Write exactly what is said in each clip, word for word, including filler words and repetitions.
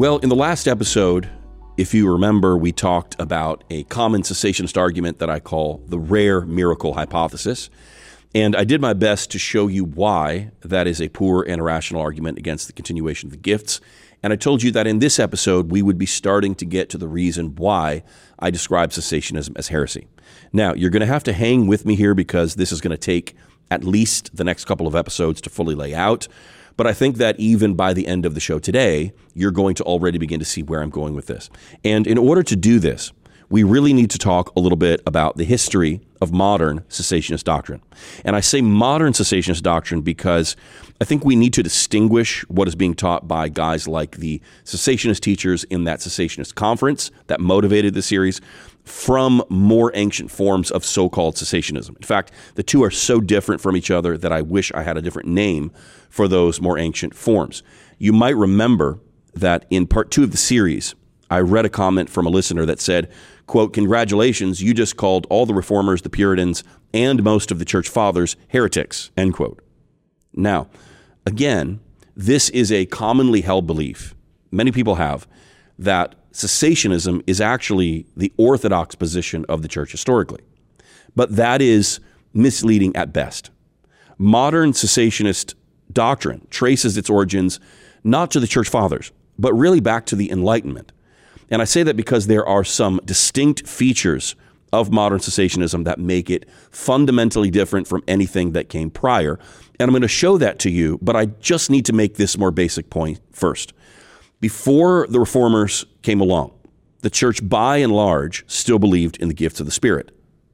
Well, in the last episode, if you remember, we talked about a common cessationist argument that I call the rare miracle hypothesis. And I did my best to show you why that is a poor and irrational argument against the continuation of the gifts. And I told you that in this episode, we would be starting to get to the reason why I describe cessationism as heresy. Now, you're going to have to hang with me here because this is going to take at least the next couple of episodes to fully lay out. But I think that even by the end of the show today, you're going to already begin to see where I'm going with this. And in order to do this, we really need to talk a little bit about the history of modern cessationist doctrine. And I say modern cessationist doctrine because I think we need to distinguish what is being taught by guys like the cessationist teachers in that cessationist conference that motivated the series from more ancient forms of so-called cessationism. In fact, the two are so different from each other that I wish I had a different name for those more ancient forms. You might remember that in part two of the series, I read a comment from a listener that said, quote, "Congratulations, you just called all the reformers, the Puritans, and most of the church fathers heretics," end quote. Now, again, this is a commonly held belief many people have that cessationism is actually the orthodox position of the church historically. But that is misleading at best. Modern cessationist doctrine traces its origins not to the church fathers, but really back to the Enlightenment. And I say that because there are some distinct features of modern cessationism that make it fundamentally different from anything that came prior. And I'm going to show that to you, but I just need to make this more basic point first. Before the reformers came along, the church by and large still believed in the gifts of the Spirit.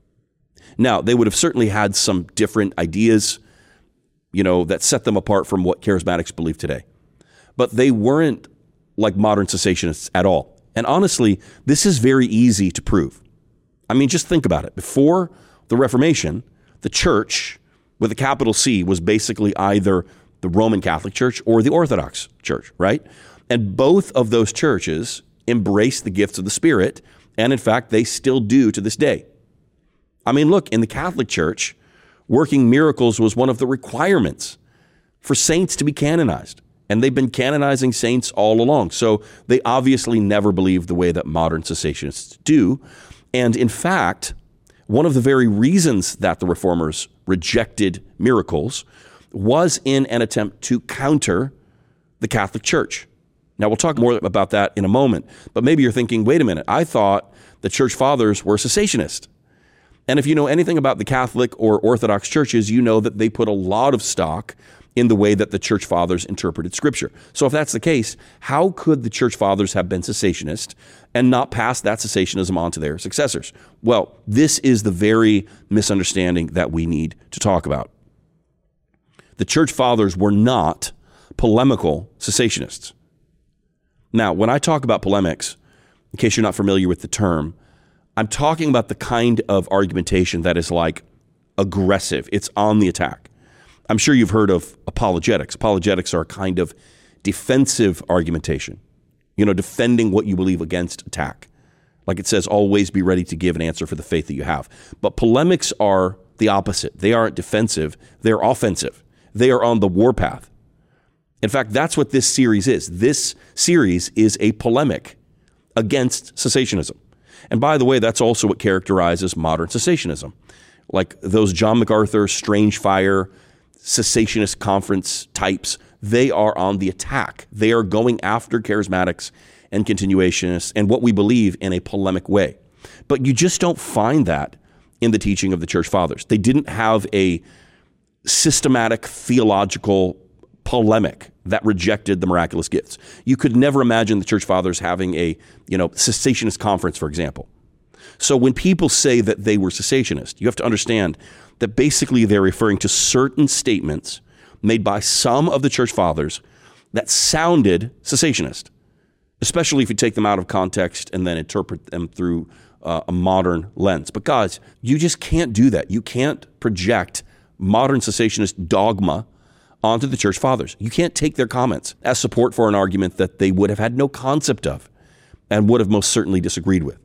Now, they would have certainly had some different ideas, you know, that set them apart from what charismatics believe today. But they weren't like modern cessationists at all. And honestly, this is very easy to prove. I mean, just think about it. Before the Reformation, the church with a capital C was basically either the Roman Catholic Church or the Orthodox Church, right? And both of those churches embraced the gifts of the Spirit, and in fact, they still do to this day. I mean, look, in the Catholic Church, working miracles was one of the requirements for saints to be canonized. And they've been canonizing saints all along. So they obviously never believed the way that modern cessationists do. And in fact, one of the very reasons that the reformers rejected miracles was in an attempt to counter the Catholic Church. Now, we'll talk more about that in a moment. But maybe you're thinking, wait a minute, I thought the church fathers were cessationist. And if you know anything about the Catholic or Orthodox churches, you know that they put a lot of stock in the way that the church fathers interpreted Scripture. So if that's the case, how could the church fathers have been cessationist and not pass that cessationism on to their successors? Well, this is the very misunderstanding that we need to talk about. The church fathers were not polemical cessationists. Now, when I talk about polemics, in case you're not familiar with the term, I'm talking about the kind of argumentation that is like aggressive. It's on the attack. I'm sure you've heard of apologetics. Apologetics are a kind of defensive argumentation, you know, defending what you believe against attack. Like it says, always be ready to give an answer for the faith that you have. But polemics are the opposite. They aren't defensive. They're offensive. They are on the warpath. In fact, that's what this series is. This series is a polemic against cessationism. And by the way, that's also what characterizes modern cessationism. Like those John MacArthur, Strange Fire, cessationist conference types, they are on the attack. They are going after charismatics and continuationists and what we believe in a polemic way. But you just don't find that in the teaching of the church fathers. They didn't have a systematic theological polemic that rejected the miraculous gifts. You could never imagine the church fathers having a, you know, cessationist conference, for example. So when people say that they were cessationist, you have to understand that basically they're referring to certain statements made by some of the church fathers that sounded cessationist, especially if you take them out of context and then interpret them through uh, a modern lens. But guys, you just can't do that. You can't project modern cessationist dogma onto the church fathers. You can't take their comments as support for an argument that they would have had no concept of and would have most certainly disagreed with.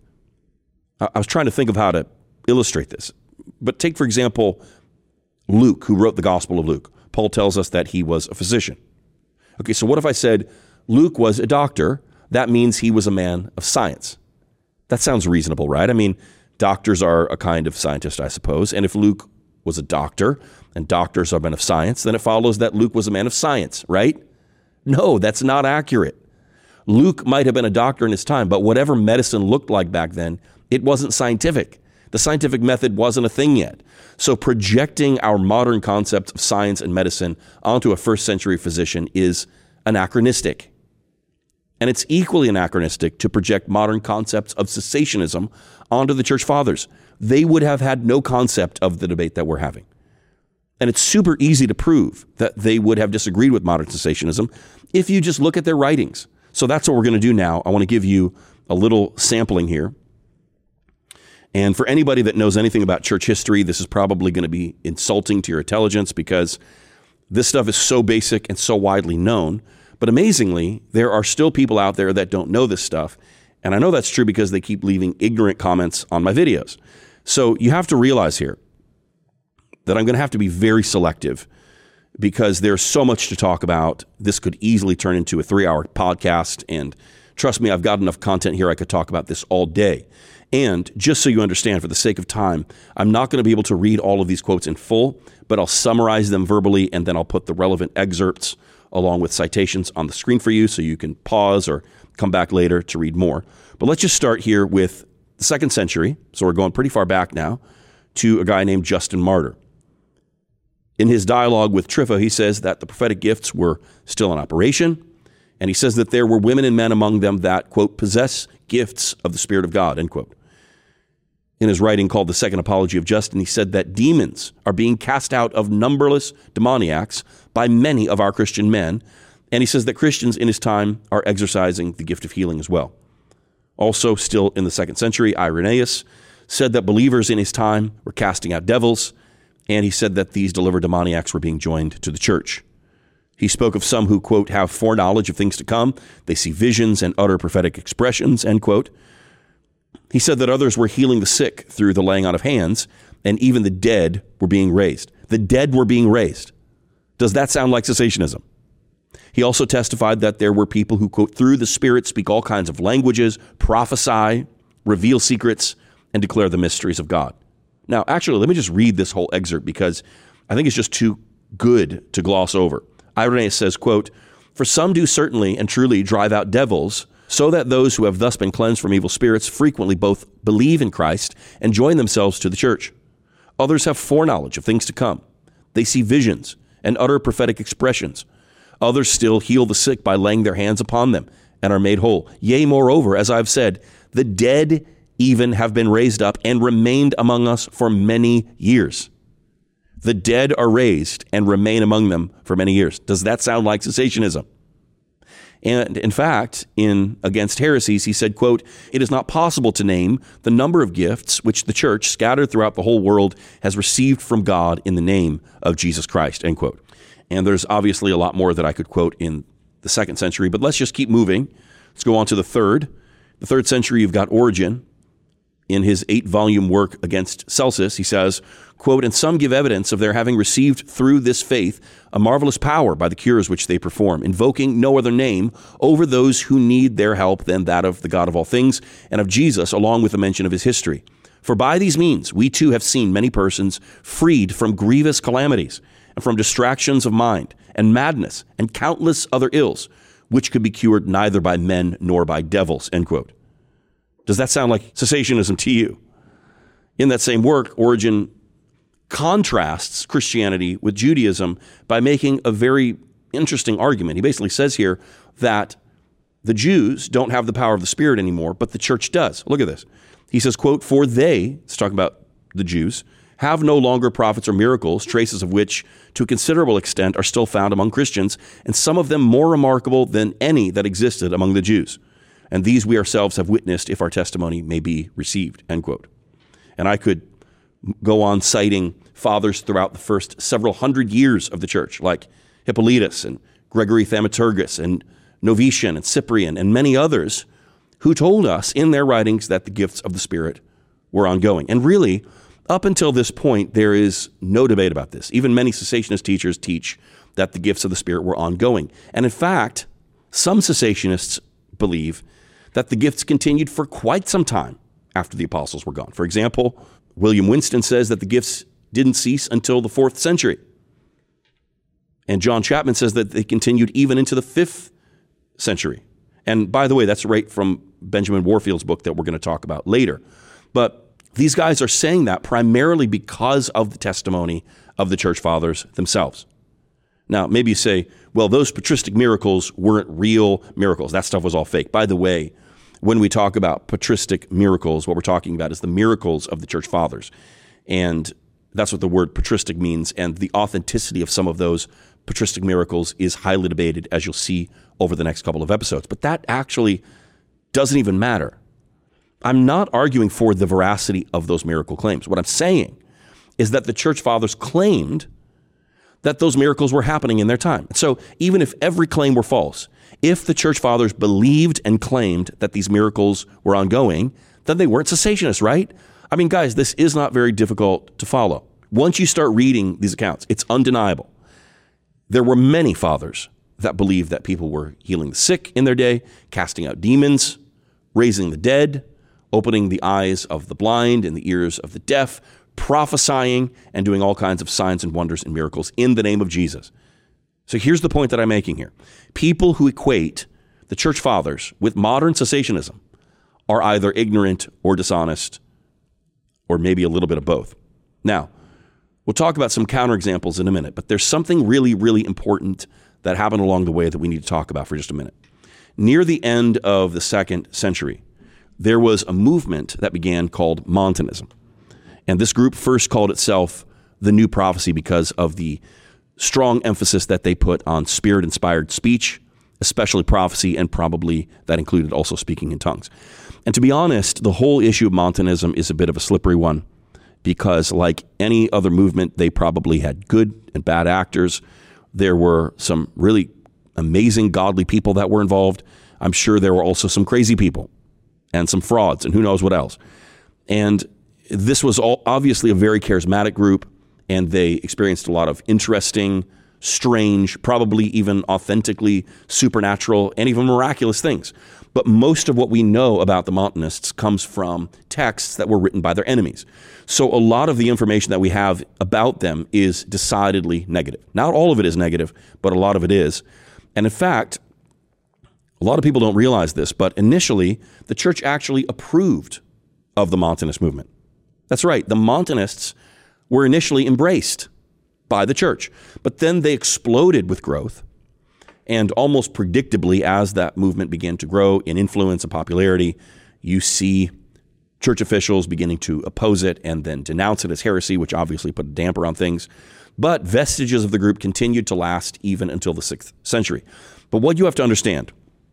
I was trying to think of how to illustrate this. But take, for example, Luke, who wrote the Gospel of Luke. Paul tells us that he was a physician. Okay, so what if I said Luke was a doctor that means he was a man of science. That sounds reasonable, right? I mean, doctors are a kind of scientist, I suppose. And if Luke was a doctor and doctors are men of science, then it follows that Luke was a man of science, right? No, that's not accurate. Luke might have been a doctor in his time, but whatever medicine looked like back then, it wasn't scientific. The scientific method wasn't a thing yet. So projecting our modern concepts of science and medicine onto a first century physician is anachronistic. And it's equally anachronistic to project modern concepts of cessationism onto the church fathers. They would have had no concept of the debate that we're having. And it's super easy to prove that they would have disagreed with modern cessationism if you just look at their writings. So that's what we're going to do now. I want to give you a little sampling here. And for anybody that knows anything about church history, this is probably going to be insulting to your intelligence because this stuff is so basic and so widely known. But amazingly, there are still people out there that don't know this stuff. And I know that's true because they keep leaving ignorant comments on my videos. So you have to realize here that I'm going to have to be very selective because there's so much to talk about. This could easily turn into a three-hour podcast. And trust me, I've got enough content here I could talk about this all day. And just so you understand, for the sake of time, I'm not going to be able to read all of these quotes in full, but I'll summarize them verbally, and then I'll put the relevant excerpts along with citations on the screen for you so you can pause or come back later to read more. But let's just start here with the second century. So we're going pretty far back now to a guy named Justin Martyr. In his dialogue with Trypho, he says that the prophetic gifts were still in operation. And he says that there were women and men among them that, quote, possess gifts of the Spirit of God, end quote. In his writing called The Second Apology of Justin, he said that demons are being cast out of numberless demoniacs by many of our Christian men. And he says that Christians in his time are exercising the gift of healing as well. Also, still in the second century, Irenaeus said that believers in his time were casting out devils. And he said that these delivered demoniacs were being joined to the church. He spoke of some who, quote, have foreknowledge of things to come. They see visions and utter prophetic expressions, end quote. He said that others were healing the sick through the laying on of hands, and even the dead were being raised. The dead were being raised. Does that sound like cessationism? He also testified that there were people who, quote, through the Spirit speak all kinds of languages, prophesy, reveal secrets, and declare the mysteries of God. Now, actually, let me just read this whole excerpt because I think it's just too good to gloss over. Irenaeus says, quote, for some do certainly and truly drive out devils, so that those who have thus been cleansed from evil spirits frequently both believe in Christ and join themselves to the church. Others have foreknowledge of things to come. They see visions and utter prophetic expressions. Others still heal the sick by laying their hands upon them and are made whole. Yea, moreover, as I've said, the dead even have been raised up and remained among us for many years. The dead are raised and remain among them for many years. Does that sound like cessationism? And in fact, in Against Heresies, he said, quote, it is not possible to name the number of gifts which the church, scattered throughout the whole world, has received from God in the name of Jesus Christ, end quote. And there's obviously a lot more that I could quote in the second century, but let's just keep moving. Let's go on to the third. The third century, you've got Origen. In his eight-volume work Against Celsus, he says, quote, and some give evidence of their having received through this faith a marvelous power by the cures which they perform, invoking no other name over those who need their help than that of the God of all things and of Jesus, along with the mention of his history. For by these means we too have seen many persons freed from grievous calamities and from distractions of mind and madness and countless other ills, which could be cured neither by men nor by devils, end quote. Does that sound like cessationism to you? In that same work, Origen contrasts Christianity with Judaism by making a very interesting argument. He basically says here that the Jews don't have the power of the Spirit anymore, but the church does. Look at this. He says, quote, for they, it's talking about the Jews, have no longer prophets or miracles, traces of which to a considerable extent are still found among Christians, and some of them more remarkable than any that existed among the Jews. And these we ourselves have witnessed if our testimony may be received, end quote. And I could go on citing fathers throughout the first several hundred years of the church, like Hippolytus and Gregory Thaumaturgus and Novatian and Cyprian and many others who told us in their writings that the gifts of the Spirit were ongoing. And really, up until this point, there is no debate about this. Even many cessationist teachers teach that the gifts of the Spirit were ongoing. And in fact, some cessationists believe that the gifts continued for quite some time after the apostles were gone. For example, William Winston says that the gifts didn't cease until the fourth century. And John Chapman says that they continued even into the fifth century. And by the way, that's right from Benjamin Warfield's book that we're going to talk about later. But these guys are saying that primarily because of the testimony of the church fathers themselves. Now, maybe you say, well, those patristic miracles weren't real miracles. That stuff was all fake. By the way, when we talk about patristic miracles, what we're talking about is the miracles of the church fathers. And that's what the word patristic means. And the authenticity of some of those patristic miracles is highly debated, as you'll see over the next couple of episodes. But that actually doesn't even matter. I'm not arguing for the veracity of those miracle claims. What I'm saying is that the church fathers claimed that those miracles were happening in their time. So even if every claim were false, if the church fathers believed and claimed that these miracles were ongoing, then they weren't cessationists, right? I mean, guys, this is not very difficult to follow. Once you start reading these accounts, it's undeniable. There were many fathers that believed that people were healing the sick in their day, casting out demons, raising the dead, opening the eyes of the blind and the ears of the deaf, prophesying and doing all kinds of signs and wonders and miracles in the name of Jesus. So here's the point that I'm making here. People who equate the church fathers with modern cessationism are either ignorant or dishonest, or maybe a little bit of both. Now, we'll talk about some counterexamples in a minute, but there's something really, really important that happened along the way that we need to talk about for just a minute. Near the end of the second century, there was a movement that began called Montanism. And this group first called itself the New Prophecy because of the strong emphasis that they put on spirit-inspired speech, especially prophecy, and probably that included also speaking in tongues. And to be honest, the whole issue of Montanism is a bit of a slippery one because like any other movement, they probably had good and bad actors. There were some really amazing godly people that were involved. I'm sure there were also some crazy people and some frauds and who knows what else. And this was all obviously a very charismatic group, and they experienced a lot of interesting, strange, probably even authentically supernatural and even miraculous things. But most of what we know about the Montanists comes from texts that were written by their enemies. So a lot of the information that we have about them is decidedly negative. Not all of it is negative, but a lot of it is. And in fact, a lot of people don't realize this, but initially, the church actually approved of the Montanist movement. That's right. The Montanists were initially embraced by the church, but then they exploded with growth. And almost predictably, as that movement began to grow in influence and popularity, you see church officials beginning to oppose it and then denounce it as heresy, which obviously put a damper on things. But vestiges of the group continued to last even until the sixth century. But what you have to understand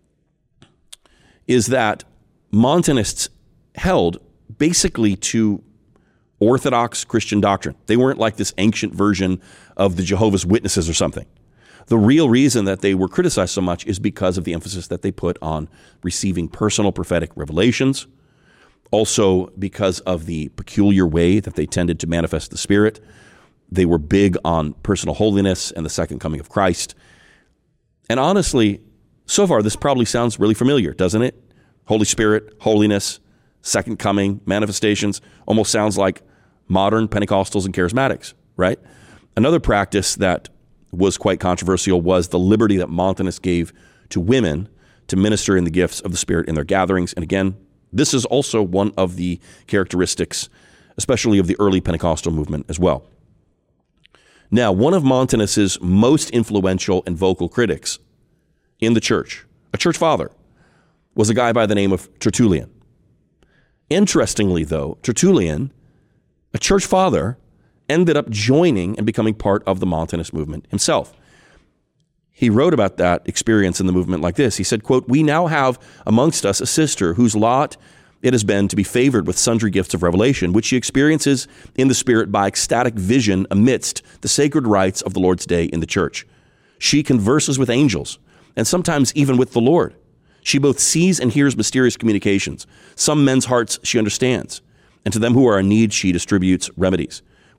is that Montanists held basically to Orthodox Christian doctrine. They weren't like this ancient version of the Jehovah's Witnesses or something. The real reason that they were criticized so much is because of the emphasis that they put on receiving personal prophetic revelations, also because of the peculiar way that they tended to manifest the Spirit. They were big on personal holiness and the second coming of Christ. And honestly, so far, this probably sounds really familiar, doesn't it? Holy Spirit, holiness, second coming, manifestations, almost sounds like modern Pentecostals and charismatics, right? Another practice that was quite controversial was the liberty that Montanists gave to women to minister in the gifts of the Spirit in their gatherings. And again, this is also one of the characteristics, especially of the early Pentecostal movement as well. Now, one of Montanist's most influential and vocal critics in the church, a church father, was a guy by the name of Tertullian. Interestingly, though, Tertullian, a church father, ended up joining and becoming part of the Montanist movement himself. He wrote about that experience in the movement like this. He said, quote, "We now have amongst us a sister whose lot it has been to be favored with sundry gifts of revelation, which she experiences in the Spirit by ecstatic vision amidst the sacred rites of the Lord's day in the church. She converses with angels, and sometimes even with the Lord. She both sees and hears mysterious communications. Some men's hearts she understands, and to them who are in need she distributes remedies.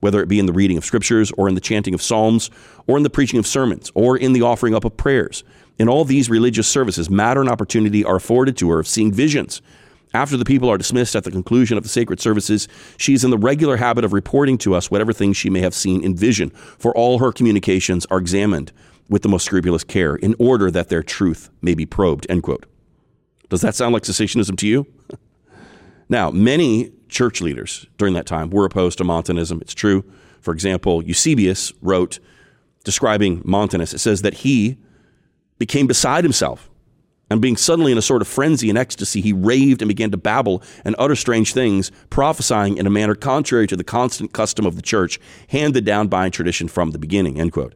whether it be in the reading of scriptures or in the chanting of psalms or in the preaching of sermons or in the offering up of prayers. In all these religious services, matter and opportunity are afforded to her of seeing visions. After the people are dismissed at the conclusion of the sacred services, she is in the regular habit of reporting to us whatever things she may have seen in vision, for all her communications are examined with the most scrupulous care in order that their truth may be probed, end quote. Does that sound like cessationism to you? Now, many church leaders during that time were opposed to Montanism. It's true. For example, Eusebius wrote, describing Montanus, it says that he became beside himself, and being suddenly in a sort of frenzy and ecstasy, he raved and began to babble and utter strange things, prophesying in a manner contrary to the constant custom of the church, handed down by tradition from the beginning, end quote.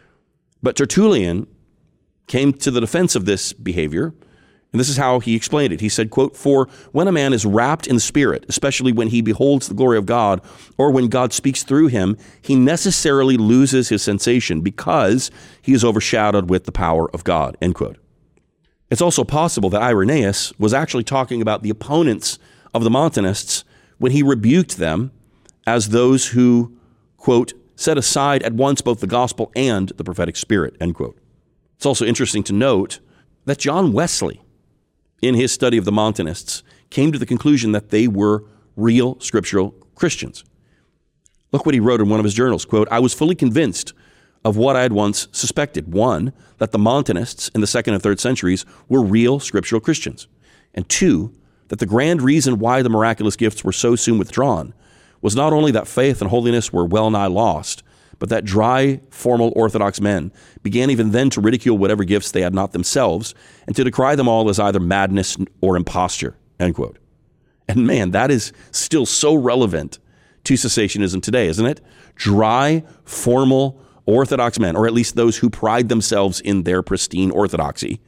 But Tertullian came to the defense of this behavior, and this is how he explained it. He said, quote, "For when a man is wrapped in the Spirit, especially when he beholds the glory of God, or when God speaks through him, he necessarily loses his sensation because he is overshadowed with the power of God," end quote. It's also possible that Irenaeus was actually talking about the opponents of the Montanists when he rebuked them as those who, quote, "set aside at once both the gospel and the prophetic spirit," end quote. It's also interesting to note that John Wesley, in his study of the Montanists, came to the conclusion that they were real scriptural Christians. Look what he wrote in one of his journals, quote, "I was fully convinced of what I had once suspected. One, that the Montanists in the second and third centuries were real scriptural Christians. And two, that the grand reason why the miraculous gifts were so soon withdrawn was not only that faith and holiness were well nigh lost, but that dry, formal Orthodox men began even then to ridicule whatever gifts they had not themselves and to decry them all as either madness or imposture," end quote. And man, that is still so relevant to cessationism today, isn't it? Dry, formal Orthodox men, or at least those who pride themselves in their pristine orthodoxy,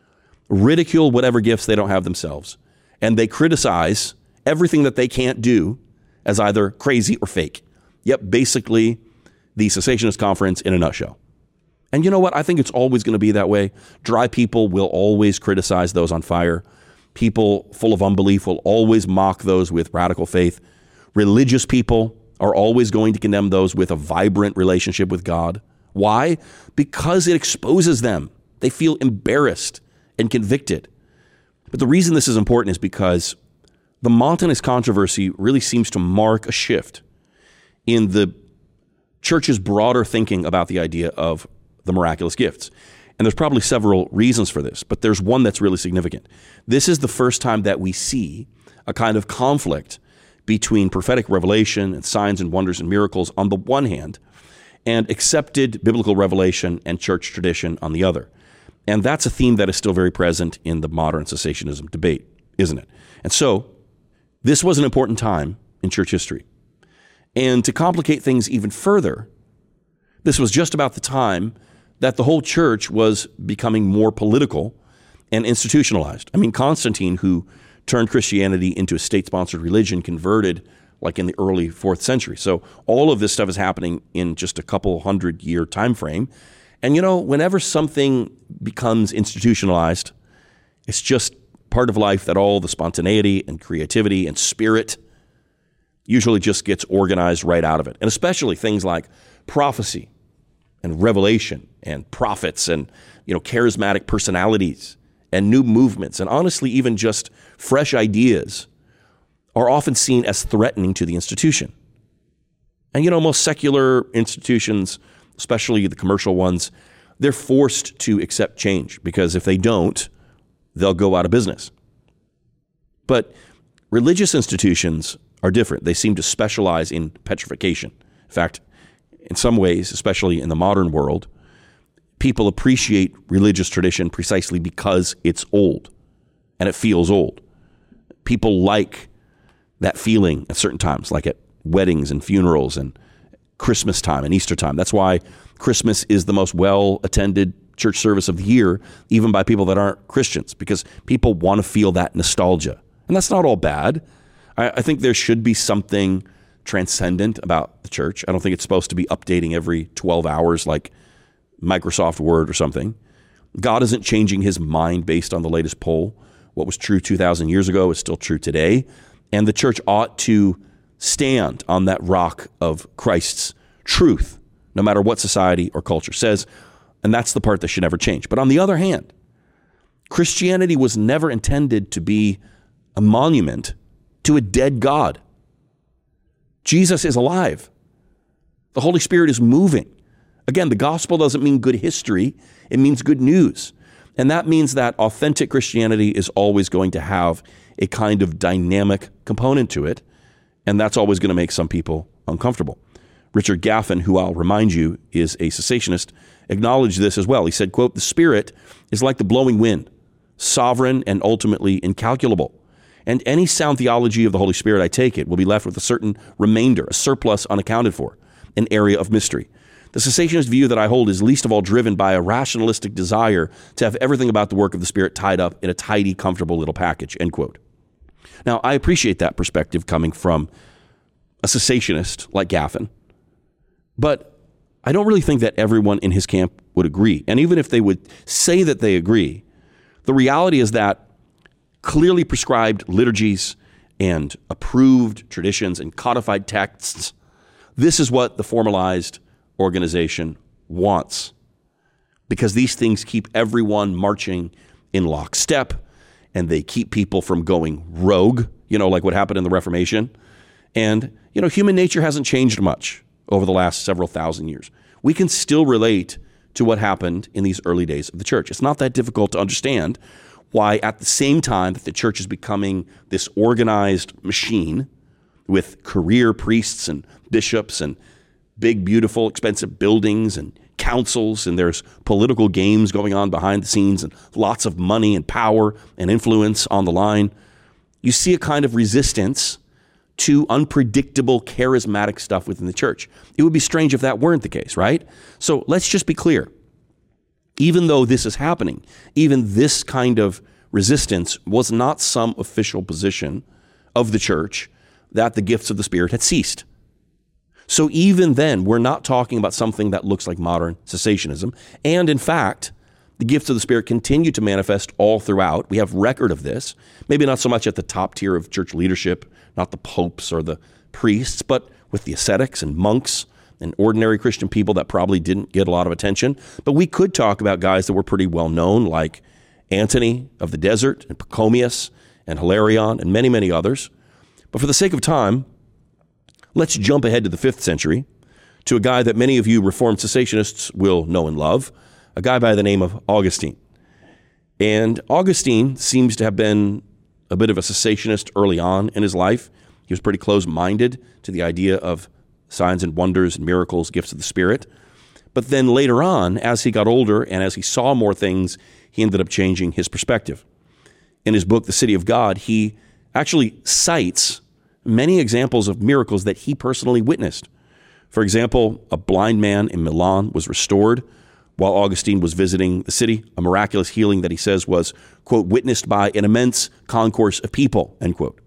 ridicule whatever gifts they don't have themselves, and they criticize everything that they can't do as either crazy or fake. Yep, basically the cessationist conference in a nutshell. And you know what? I think it's always going to be that way. Dry people will always criticize those on fire. People full of unbelief will always mock those with radical faith. Religious people are always going to condemn those with a vibrant relationship with God. Why? Because it exposes them. They feel embarrassed and convicted. But the reason this is important is because the Montanist controversy really seems to mark a shift in the church's broader thinking about the idea of the miraculous gifts. And there's probably several reasons for this, but there's one that's really significant. This is the first time that we see a kind of conflict between prophetic revelation and signs and wonders and miracles on the one hand, and accepted biblical revelation and church tradition on the other. And that's a theme that is still very present in the modern cessationism debate, isn't it? And so this was an important time in church history. And to complicate things even further, this was just about the time that the whole church was becoming more political and institutionalized. I mean, Constantine, who turned Christianity into a state-sponsored religion, converted like in the early fourth century. So all of this stuff is happening in just a couple hundred year time frame. And you know, whenever something becomes institutionalized, it's just part of life that all the spontaneity and creativity and spirit usually just gets organized right out of it. And especially things like prophecy and revelation and prophets and, you know, charismatic personalities and new movements, and honestly, even just fresh ideas are often seen as threatening to the institution. And, you know, most secular institutions, especially the commercial ones, they're forced to accept change because if they don't, they'll go out of business. But religious institutions are different. They seem to specialize in petrification. In fact, in some ways, especially in the modern world, people appreciate religious tradition precisely because it's old and it feels old. People like that feeling at certain times, like at weddings and funerals and Christmas time and Easter time. That's why Christmas is the most well-attended church service of the year, even by people that aren't Christians, because people want to feel that nostalgia. And that's not all bad. I, I think there should be something transcendent about the church. I don't think it's supposed to be updating every twelve hours like Microsoft Word or something. God isn't changing his mind based on the latest poll. What was true two thousand years ago is still true today. And the church ought to stand on that rock of Christ's truth, no matter what society or culture says. And that's the part that should never change. But on the other hand, Christianity was never intended to be a monument to a dead God. Jesus is alive. The Holy Spirit is moving. Again, the gospel doesn't mean good history. It means good news. And that means that authentic Christianity is always going to have a kind of dynamic component to it. And that's always going to make some people uncomfortable. Richard Gaffin, who I'll remind you is a cessationist, acknowledged this as well. He said, quote, "The Spirit is like the blowing wind, sovereign and ultimately incalculable. And any sound theology of the Holy Spirit, I take it, will be left with a certain remainder, a surplus unaccounted for, an area of mystery. The cessationist view that I hold is least of all driven by a rationalistic desire to have everything about the work of the Spirit tied up in a tidy, comfortable little package," end quote. Now, I appreciate that perspective coming from a cessationist like Gaffin, but I don't really think that everyone in his camp would agree. And even if they would say that they agree, the reality is that clearly prescribed liturgies and approved traditions and codified texts, this is what the formalized organization wants, because these things keep everyone marching in lockstep and they keep people from going rogue, you know, like what happened in the Reformation. And, you know, human nature hasn't changed much over the last several thousand years. We can still relate to what happened in these early days of the church. It's not that difficult to understand why at the same time that the church is becoming this organized machine with career priests and bishops and big, beautiful, expensive buildings and councils, and there's political games going on behind the scenes and lots of money and power and influence on the line, you see a kind of resistance to unpredictable, charismatic stuff within the church. It would be strange if that weren't the case, right? So let's just be clear. Even though this is happening, even this kind of resistance was not some official position of the church that the gifts of the Spirit had ceased. So even then, we're not talking about something that looks like modern cessationism. And in fact, the gifts of the Spirit continue to manifest all throughout. We have record of this, maybe not so much at the top tier of church leadership, not the popes or the priests, but with the ascetics and monks and ordinary Christian people that probably didn't get a lot of attention. But we could talk about guys that were pretty well known, like Antony of the Desert and Pachomius and Hilarion and many, many others. But for the sake of time, let's jump ahead to the fifth century to a guy that many of you Reformed cessationists will know and love, a guy by the name of Augustine. And Augustine seems to have been a bit of a cessationist early on in his life. He was pretty close-minded to the idea of signs and wonders and miracles, gifts of the Spirit. But then later on, as he got older and as he saw more things, he ended up changing his perspective. In his book, The City of God, he actually cites many examples of miracles that he personally witnessed. For example, a blind man in Milan was restored while Augustine was visiting the city, a miraculous healing that he says was, quote, witnessed by an immense concourse of people, end quote.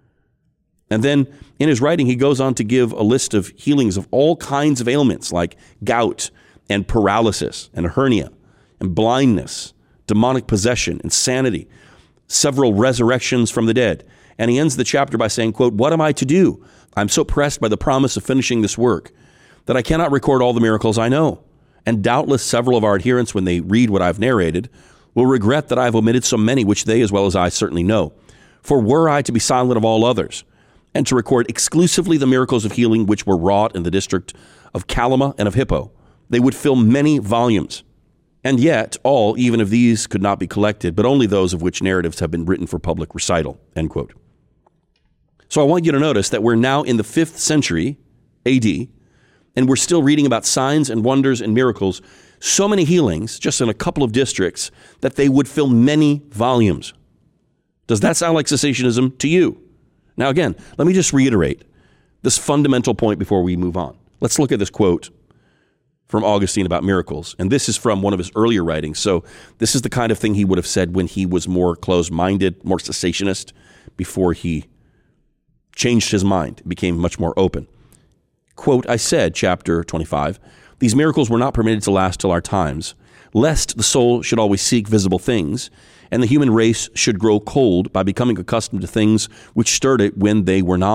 And then in his writing, he goes on to give a list of healings of all kinds of ailments like gout and paralysis and hernia and blindness, demonic possession, insanity, several resurrections from the dead. And he ends the chapter by saying, quote, "What am I to do? I'm so pressed by the promise of finishing this work that I cannot record all the miracles I know. And doubtless several of our adherents, when they read what I've narrated, will regret that I've omitted so many which they as well as I certainly know. For were I to be silent of all others, and to record exclusively the miracles of healing which were wrought in the district of Calama and of Hippo, they would fill many volumes. And yet all, even of these, could not be collected, but only those of which narratives have been written for public recital," end quote. So I want you to notice that we're now in the fifth century A D, and we're still reading about signs and wonders and miracles, so many healings just in a couple of districts that they would fill many volumes. Does that sound like cessationism to you? Now, again, let me just reiterate this fundamental point before we move on. Let's look at this quote from Augustine about miracles. And this is from one of his earlier writings. So this is the kind of thing he would have said when he was more closed-minded, more cessationist, before he changed his mind, became much more open. Quote, "I said," chapter twenty-five, "these miracles were not permitted to last till our times, lest the soul should always seek visible things, and the human race should grow cold by becoming accustomed to things which stirred it when they were novel."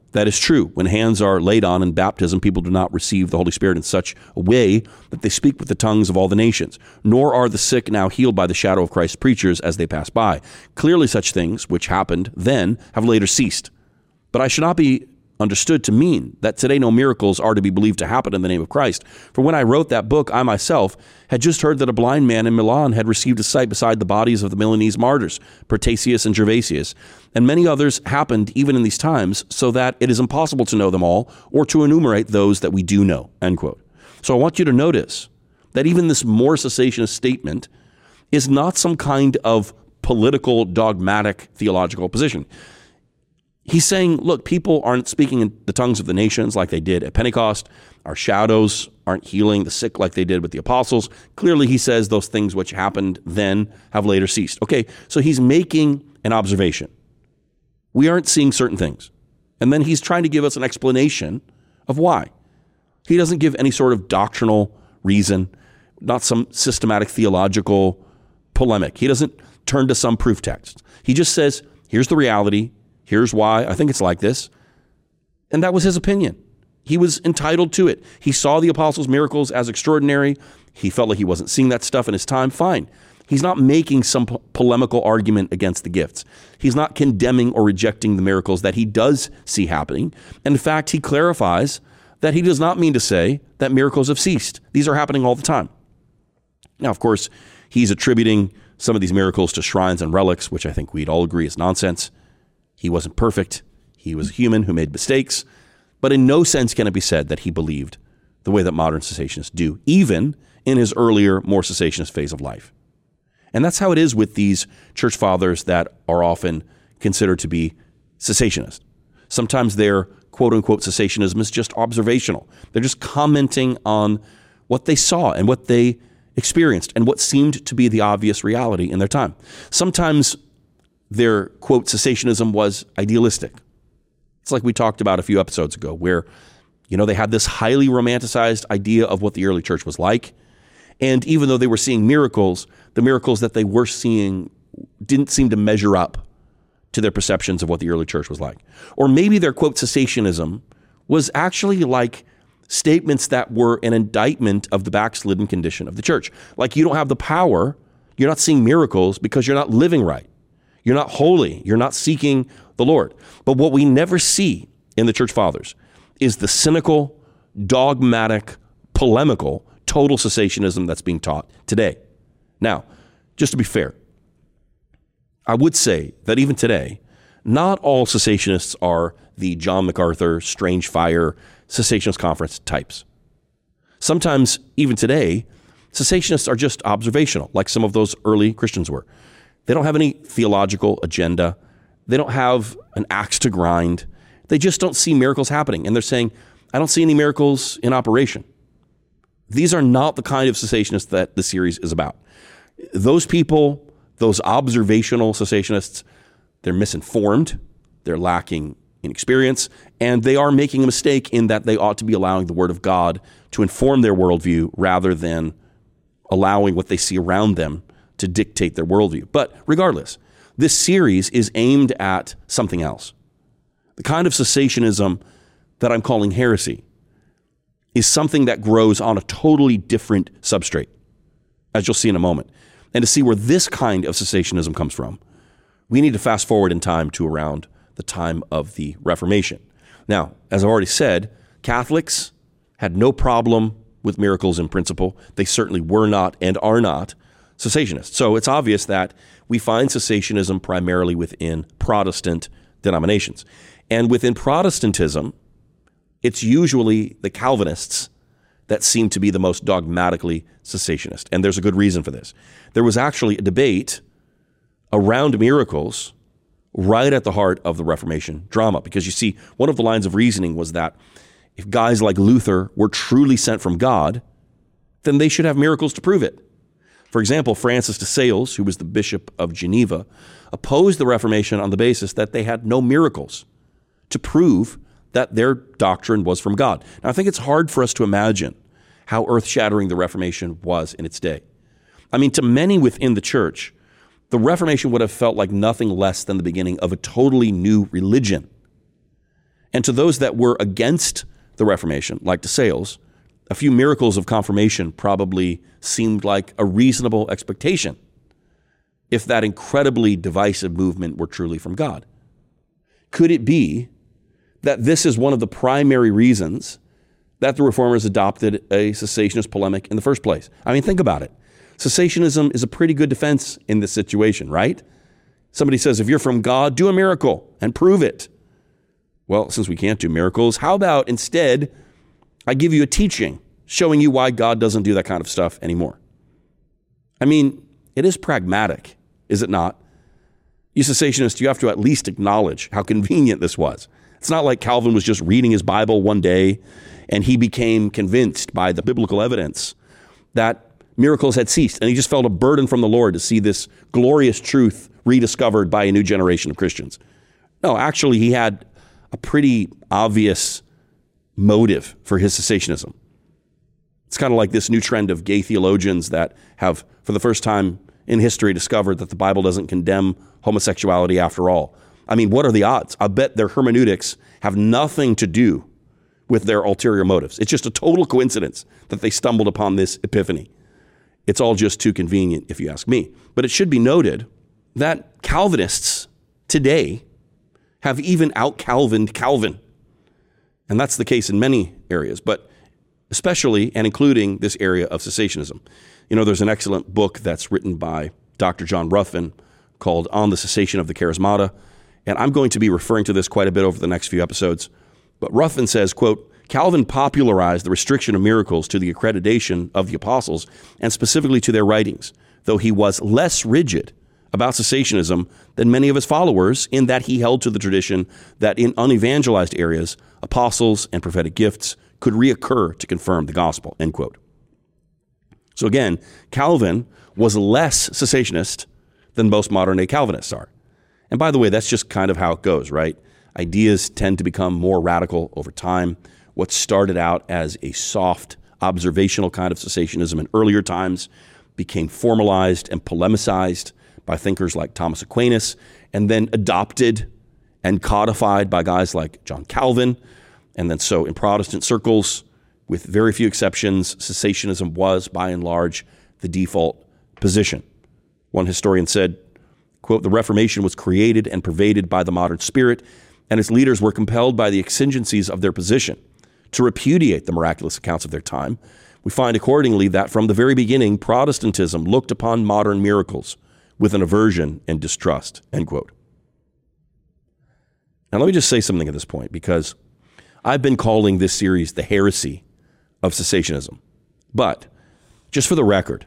That is true. When hands are laid on in baptism, people do not receive the Holy Spirit in such a way that they speak with the tongues of all the nations, nor are the sick now healed by the shadow of Christ's preachers as they pass by. Clearly such things, which happened then, have later ceased. But I should not be understood to mean that today no miracles are to be believed to happen in the name of Christ. For when I wrote that book, I myself had just heard that a blind man in Milan had received a sight beside the bodies of the Milanese martyrs, Protasius and Gervasius, and many others happened even in these times, so that it is impossible to know them all or to enumerate those that we do know, end quote. So I want you to notice that even this more cessationist statement is not some kind of political, dogmatic, theological position. He's saying, look, people aren't speaking in the tongues of the nations like they did at Pentecost. Our shadows aren't healing the sick like they did with the apostles. Clearly, he says those things which happened then have later ceased. Okay, so he's making an observation. We aren't seeing certain things. And then he's trying to give us an explanation of why. He doesn't give any sort of doctrinal reason, not some systematic theological polemic. He doesn't turn to some proof text. He just says, here's the reality. Here's why I think it's like this. And that was his opinion. He was entitled to it. He saw the apostles' miracles as extraordinary. He felt like he wasn't seeing that stuff in his time. Fine. He's not making some po- polemical argument against the gifts. He's not condemning or rejecting the miracles that he does see happening. And in fact, he clarifies that he does not mean to say that miracles have ceased. These are happening all the time. Now, of course, he's attributing some of these miracles to shrines and relics, which I think we'd all agree is nonsense. He wasn't perfect. He was a human who made mistakes. But in no sense can it be said that he believed the way that modern cessationists do, even in his earlier, more cessationist phase of life. And that's how it is with these church fathers that are often considered to be cessationist. Sometimes their quote-unquote cessationism is just observational. They're just commenting on what they saw and what they experienced and what seemed to be the obvious reality in their time. Sometimes their, quote, cessationism was idealistic. It's like we talked about a few episodes ago where, you know, they had this highly romanticized idea of what the early church was like. And even though they were seeing miracles, the miracles that they were seeing didn't seem to measure up to their perceptions of what the early church was like. Or maybe their, quote, cessationism was actually like statements that were an indictment of the backslidden condition of the church. Like, you don't have the power, you're not seeing miracles because you're not living right. You're not holy. You're not seeking the Lord. But what we never see in the church fathers is the cynical, dogmatic, polemical, total cessationism that's being taught today. Now, just to be fair, I would say that even today, not all cessationists are the John MacArthur, Strange Fire, cessationist conference types. Sometimes, even today, cessationists are just observational, like some of those early Christians were. They don't have any theological agenda. They don't have an axe to grind. They just don't see miracles happening. And they're saying, I don't see any miracles in operation. These are not the kind of cessationists that the series is about. Those people, those observational cessationists, they're misinformed, they're lacking in experience, and they are making a mistake in that they ought to be allowing the Word of God to inform their worldview rather than allowing what they see around them to dictate their worldview. But regardless, this series is aimed at something else. The kind of cessationism that I'm calling heresy is something that grows on a totally different substrate, as you'll see in a moment. And to see where this kind of cessationism comes from, we need to fast forward in time to around the time of the Reformation. Now, as I've already said, Catholics had no problem with miracles in principle. They certainly were not and are not cessationists. So it's obvious that we find cessationism primarily within Protestant denominations. And within Protestantism, it's usually the Calvinists that seem to be the most dogmatically cessationist. And there's a good reason for this. There was actually a debate around miracles right at the heart of the Reformation drama. Because you see, one of the lines of reasoning was that if guys like Luther were truly sent from God, then they should have miracles to prove it. For example, Francis de Sales, who was the Bishop of Geneva, opposed the Reformation on the basis that they had no miracles to prove that their doctrine was from God. Now, I think it's hard for us to imagine how earth-shattering the Reformation was in its day. I mean, to many within the church, the Reformation would have felt like nothing less than the beginning of a totally new religion. And to those that were against the Reformation, like de Sales, a few miracles of confirmation probably seemed like a reasonable expectation if that incredibly divisive movement were truly from God. Could it be that this is one of the primary reasons that the Reformers adopted a cessationist polemic in the first place? I mean, think about it. Cessationism is a pretty good defense in this situation, right? Somebody says, if you're from God, do a miracle and prove it. Well, since we can't do miracles, how about instead I give you a teaching showing you why God doesn't do that kind of stuff anymore? I mean, it is pragmatic, is it not? You cessationists, you have to at least acknowledge how convenient this was. It's not like Calvin was just reading his Bible one day and he became convinced by the biblical evidence that miracles had ceased, and he just felt a burden from the Lord to see this glorious truth rediscovered by a new generation of Christians. No, actually, he had a pretty obvious motive for his cessationism. It's kind of like this new trend of gay theologians that have, for the first time in history, discovered that the Bible doesn't condemn homosexuality after all. I mean, what are the odds? I bet their hermeneutics have nothing to do with their ulterior motives. It's just a total coincidence that they stumbled upon this epiphany. It's all just too convenient, if you ask me. But it should be noted that Calvinists today have even out-Calvined Calvin. And that's the case in many areas, but especially and including this area of cessationism. You know, there's an excellent book that's written by Doctor John Ruffin called On the Cessation of the Charismata. And I'm going to be referring to this quite a bit over the next few episodes. But Ruffin says, quote, Calvin popularized the restriction of miracles to the accreditation of the apostles and specifically to their writings, though he was less rigid about cessationism than many of his followers in that he held to the tradition that in unevangelized areas, apostles and prophetic gifts could reoccur to confirm the gospel, end quote. So again, Calvin was less cessationist than most modern-day Calvinists are. And by the way, that's just kind of how it goes, right? Ideas tend to become more radical over time. What started out as a soft, observational kind of cessationism in earlier times became formalized and polemicized by thinkers like Thomas Aquinas, and then adopted and codified by guys like John Calvin. And then so in Protestant circles, with very few exceptions, cessationism was, by and large, the default position. One historian said, quote, the Reformation was created and pervaded by the modern spirit, and its leaders were compelled by the exigencies of their position to repudiate the miraculous accounts of their time. We find accordingly that from the very beginning, Protestantism looked upon modern miracles with an aversion and distrust, end quote. Now, let me just say something at this point, because I've been calling this series the heresy of cessationism. But just for the record,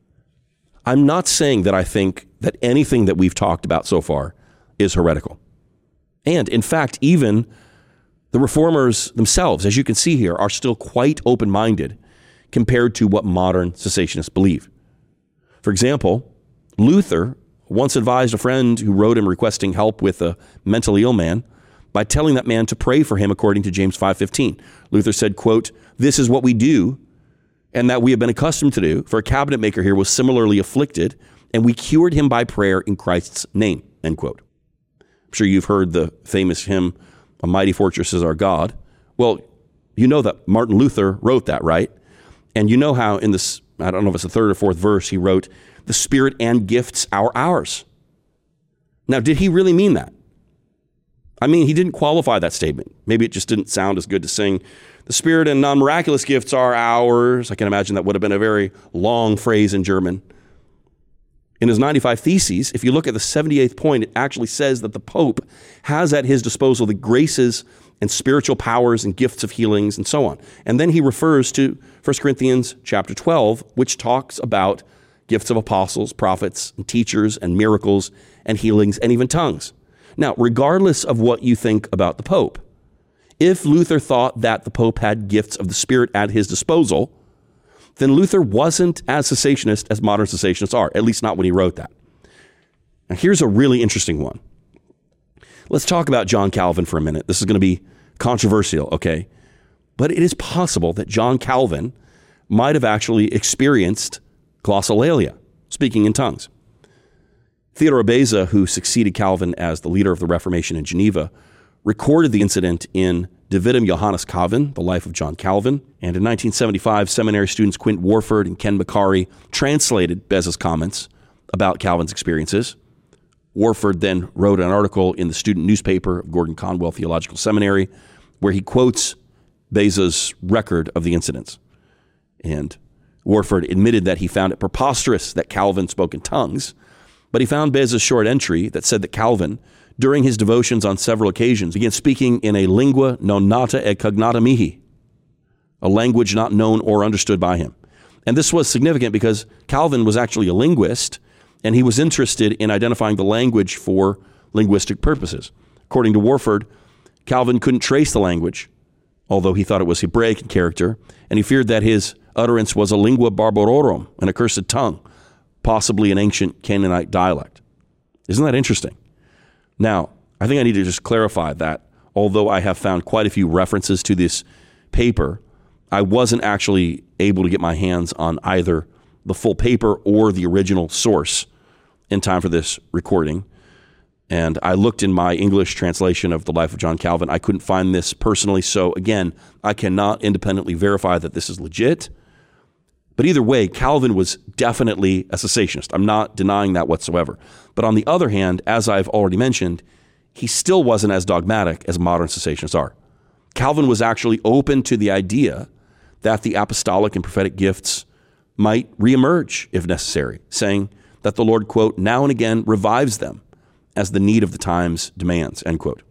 I'm not saying that I think that anything that we've talked about so far is heretical. And in fact, even the reformers themselves, as you can see here, are still quite open-minded compared to what modern cessationists believe. For example, Luther once advised a friend who wrote him requesting help with a mentally ill man by telling that man to pray for him according to James five fifteen. Luther said, quote, this is what we do and that we have been accustomed to do, for a cabinet maker here was similarly afflicted, and we cured him by prayer in Christ's name, end quote. I'm sure you've heard the famous hymn, A Mighty Fortress is Our God. Well, you know that Martin Luther wrote that, right? And you know how in this, I don't know if it's the third or fourth verse, he wrote, the Spirit and gifts are ours. Now, did he really mean that? I mean, he didn't qualify that statement. Maybe it just didn't sound as good to sing, the Spirit and non-miraculous gifts are ours. I can imagine that would have been a very long phrase in German. In his ninety-five Theses, if you look at the seventy-eighth point, it actually says that the Pope has at his disposal the graces and spiritual powers and gifts of healings and so on. And then he refers to First Corinthians chapter twelve, which talks about gifts of apostles, prophets, and teachers, and miracles, and healings, and even tongues. Now, regardless of what you think about the Pope, if Luther thought that the Pope had gifts of the Spirit at his disposal, then Luther wasn't as cessationist as modern cessationists are, at least not when he wrote that. Now, here's a really interesting one. Let's talk about John Calvin for a minute. This is going to be controversial, okay? But it is possible that John Calvin might have actually experienced glossolalia, speaking in tongues. Theodore Beza, who succeeded Calvin as the leader of the Reformation in Geneva, recorded the incident in De Vitam Johannes Calvin, The Life of John Calvin. And in nineteen seventy-five, seminary students Quint Warford and Ken Macari translated Beza's comments about Calvin's experiences. Warford then wrote an article in the student newspaper of Gordon Conwell Theological Seminary where he quotes Beza's record of the incidents. And Warford admitted that he found it preposterous that Calvin spoke in tongues, but he found Beza's short entry that said that Calvin, during his devotions on several occasions, began speaking in a lingua non nata et cognata mihi, a language not known or understood by him. And this was significant because Calvin was actually a linguist, and he was interested in identifying the language for linguistic purposes. According to Warford, Calvin couldn't trace the language, although he thought it was Hebraic in character, and he feared that his utterance was a lingua barbarorum, an accursed tongue, possibly an ancient Canaanite dialect. Isn't that interesting? Now, I think I need to just clarify that although I have found quite a few references to this paper, I wasn't actually able to get my hands on either the full paper or the original source in time for this recording. And I looked in my English translation of The Life of John Calvin. I couldn't find this personally. So again, I cannot independently verify that this is legit. But either way, Calvin was definitely a cessationist. I'm not denying that whatsoever. But on the other hand, as I've already mentioned, he still wasn't as dogmatic as modern cessationists are. Calvin was actually open to the idea that the apostolic and prophetic gifts might reemerge if necessary, saying that the Lord, quote, now and again revives them as the need of the times demands, end quote.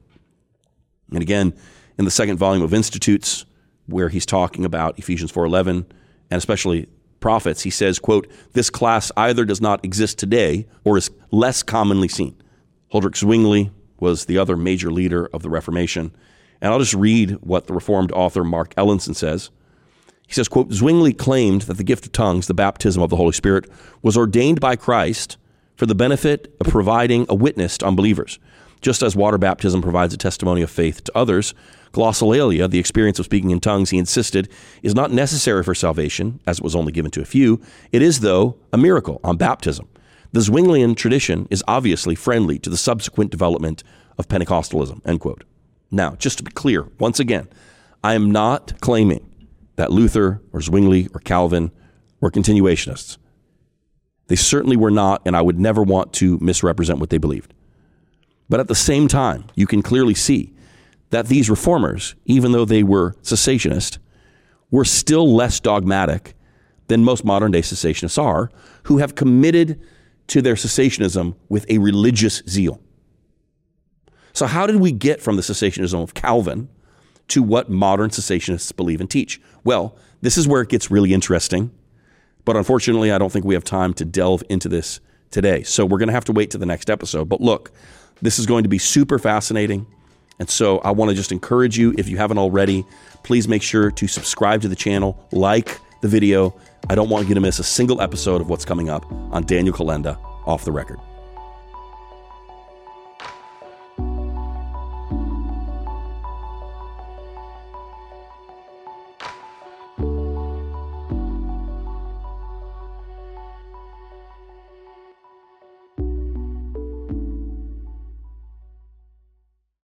And again, in the second volume of Institutes, where he's talking about Ephesians four eleven, and especially prophets, he says, quote, this class either does not exist today or is less commonly seen. Huldrych Zwingli was the other major leader of the Reformation. And I'll just read what the Reformed author Mark Ellenson says. He says, quote, Zwingli claimed that the gift of tongues, the baptism of the Holy Spirit, was ordained by Christ for the benefit of providing a witness to unbelievers. Just as water baptism provides a testimony of faith to others, glossolalia, the experience of speaking in tongues, he insisted, is not necessary for salvation, as it was only given to a few. It is, though, a miracle on baptism. The Zwinglian tradition is obviously friendly to the subsequent development of Pentecostalism, end quote. Now, just to be clear, once again, I am not claiming that Luther or Zwingli or Calvin were continuationists. They certainly were not, and I would never want to misrepresent what they believed. But at the same time, you can clearly see that these reformers, even though they were cessationist, were still less dogmatic than most modern-day cessationists are, who have committed to their cessationism with a religious zeal. So how did we get from the cessationism of Calvin to what modern cessationists believe and teach? Well, this is where it gets really interesting, but unfortunately, I don't think we have time to delve into this today. So we're going to have to wait to the next episode. But look, this is going to be super fascinating. And so I want to just encourage you, if you haven't already, please make sure to subscribe to the channel, like the video. I don't want you to miss a single episode of what's coming up on Daniel Kolenda Off the Record.